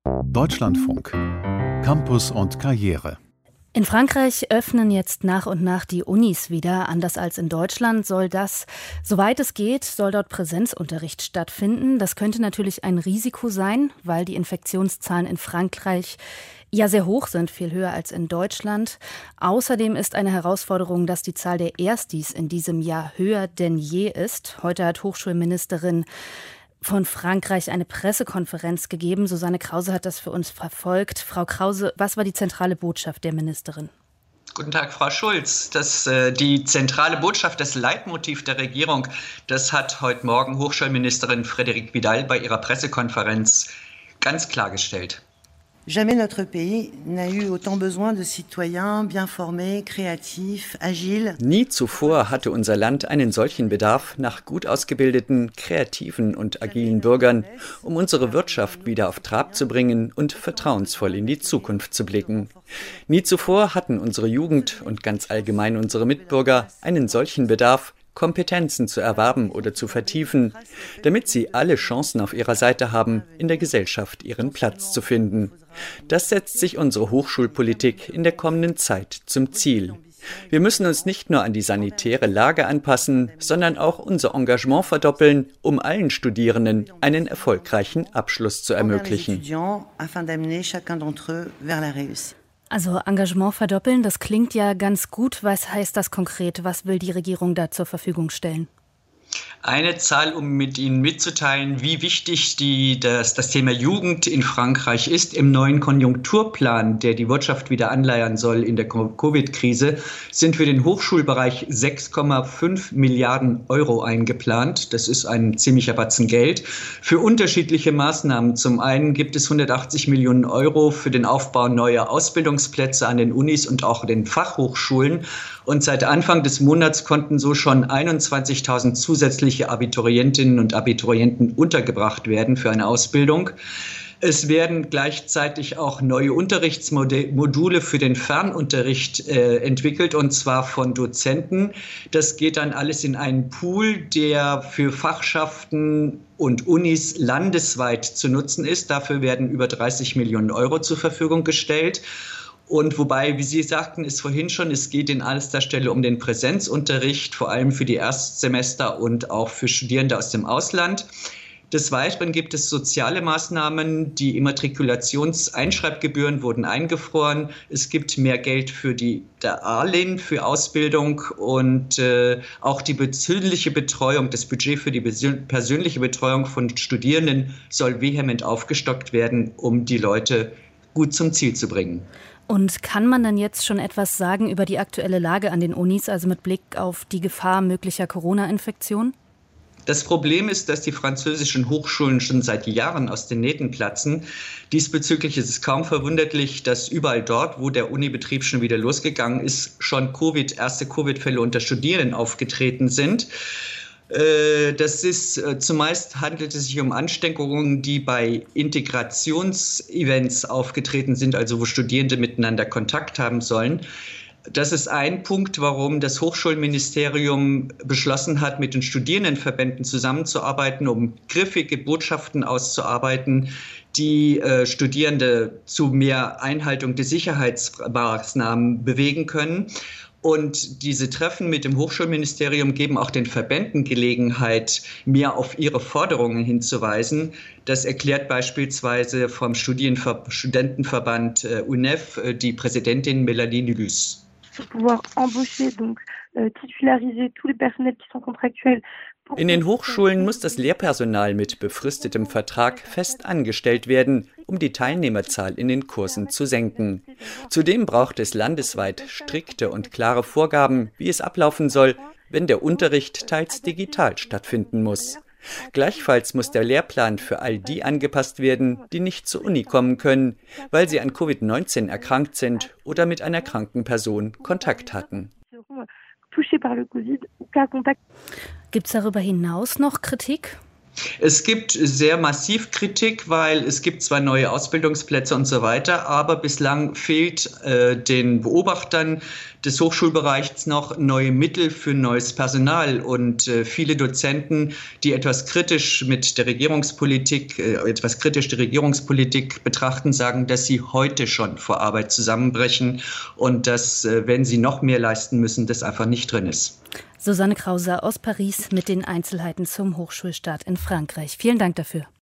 Deutschlandfunk. Campus und Karriere. In Frankreich öffnen jetzt nach und nach die Unis wieder. Anders als in Deutschland soll soweit es geht, soll dort Präsenzunterricht stattfinden. Das könnte natürlich ein Risiko sein, weil die Infektionszahlen in Frankreich ja sehr hoch sind, viel höher als in Deutschland. Außerdem ist eine Herausforderung, dass die Zahl der Erstis in diesem Jahr höher denn je ist. Heute hat Hochschulministerin von Frankreich eine Pressekonferenz gegeben. Susanne Krause hat das für uns verfolgt. Frau Krause, was war die zentrale Botschaft der Ministerin? Guten Tag, Frau Schulz. Die zentrale Botschaft, das Leitmotiv der Regierung, das hat heute Morgen Hochschulministerin Frédérique Vidal bei ihrer Pressekonferenz ganz klargestellt. Jamais notre pays n'a eu autant besoin de citoyens bien formés, créatifs, agiles. Nie zuvor hatte unser Land einen solchen Bedarf nach gut ausgebildeten, kreativen und agilen Bürgern, um unsere Wirtschaft wieder auf Trab zu bringen und vertrauensvoll in die Zukunft zu blicken. Nie zuvor hatten unsere Jugend und ganz allgemein unsere Mitbürger einen solchen Bedarf, Kompetenzen zu erwerben oder zu vertiefen, damit sie alle Chancen auf ihrer Seite haben, in der Gesellschaft ihren Platz zu finden. Das setzt sich unsere Hochschulpolitik in der kommenden Zeit zum Ziel. Wir müssen uns nicht nur an die sanitäre Lage anpassen, sondern auch unser Engagement verdoppeln, um allen Studierenden einen erfolgreichen Abschluss zu ermöglichen. Also Engagement verdoppeln, das klingt ja ganz gut. Was heißt das konkret? Was will die Regierung da zur Verfügung stellen? Eine Zahl, um mit Ihnen mitzuteilen, wie wichtig das Thema Jugend in Frankreich ist. Im neuen Konjunkturplan, der die Wirtschaft wieder anleiern soll in der Covid-Krise, sind für den Hochschulbereich 6,5 Milliarden Euro eingeplant. Das ist ein ziemlicher Batzen Geld für unterschiedliche Maßnahmen. Zum einen gibt es 180 Millionen Euro für den Aufbau neuer Ausbildungsplätze an den Unis und auch den Fachhochschulen. Und seit Anfang des Monats konnten so schon 21.000 zusätzliche Abiturientinnen und Abiturienten untergebracht werden für eine Ausbildung. Es werden gleichzeitig auch neue Unterrichtsmodule für den Fernunterricht entwickelt, und zwar von Dozenten. Das geht dann alles in einen Pool, der für Fachschaften und Unis landesweit zu nutzen ist. Dafür werden über 30 Millionen Euro zur Verfügung gestellt. Und wobei, wie Sie sagten, es vorhin schon, es geht in erster Stelle um den Präsenzunterricht, vor allem für die Erstsemester und auch für Studierende aus dem Ausland. Des Weiteren gibt es soziale Maßnahmen. Die Immatrikulationseinschreibgebühren wurden eingefroren. Es gibt mehr Geld für der ALIN, für Ausbildung, und auch die persönliche Betreuung, das Budget für die persönliche Betreuung von Studierenden soll vehement aufgestockt werden, um die Leute gut zum Ziel zu bringen. Und kann man dann jetzt schon etwas sagen über die aktuelle Lage an den Unis, also mit Blick auf die Gefahr möglicher Corona-Infektionen? Das Problem ist, dass die französischen Hochschulen schon seit Jahren aus den Nähten platzen. Diesbezüglich ist es kaum verwunderlich, dass überall dort, wo der Unibetrieb schon wieder losgegangen ist, schon erste Covid-Fälle unter Studierenden aufgetreten sind. Zumeist handelt es sich um Ansteckungen, die bei Integrationsevents aufgetreten sind, also wo Studierende miteinander Kontakt haben sollen. Das ist ein Punkt, warum das Hochschulministerium beschlossen hat, mit den Studierendenverbänden zusammenzuarbeiten, um griffige Botschaften auszuarbeiten, die Studierende zu mehr Einhaltung der Sicherheitsmaßnahmen bewegen können. Und diese Treffen mit dem Hochschulministerium geben auch den Verbänden Gelegenheit, mehr auf ihre Forderungen hinzuweisen. Das erklärt beispielsweise vom Studentenverband UNEF die Präsidentin Mélanie Nulus. In den Hochschulen muss das Lehrpersonal mit befristetem Vertrag fest angestellt werden, um die Teilnehmerzahl in den Kursen zu senken. Zudem braucht es landesweit strikte und klare Vorgaben, wie es ablaufen soll, wenn der Unterricht teils digital stattfinden muss. Gleichfalls muss der Lehrplan für all die angepasst werden, die nicht zur Uni kommen können, weil sie an Covid-19 erkrankt sind oder mit einer kranken Person Kontakt hatten. Gibt es darüber hinaus noch Kritik? Es gibt sehr massiv Kritik, weil es gibt zwar neue Ausbildungsplätze und so weiter, aber bislang fehlt den Beobachtern des Hochschulbereichs noch neue Mittel für neues Personal. Und viele Dozenten, die etwas kritisch die Regierungspolitik betrachten, sagen, dass sie heute schon vor Arbeit zusammenbrechen und dass, wenn sie noch mehr leisten müssen, das einfach nicht drin ist. Susanne Krause aus Paris mit den Einzelheiten zum Hochschulstart in Frankreich. Vielen Dank dafür.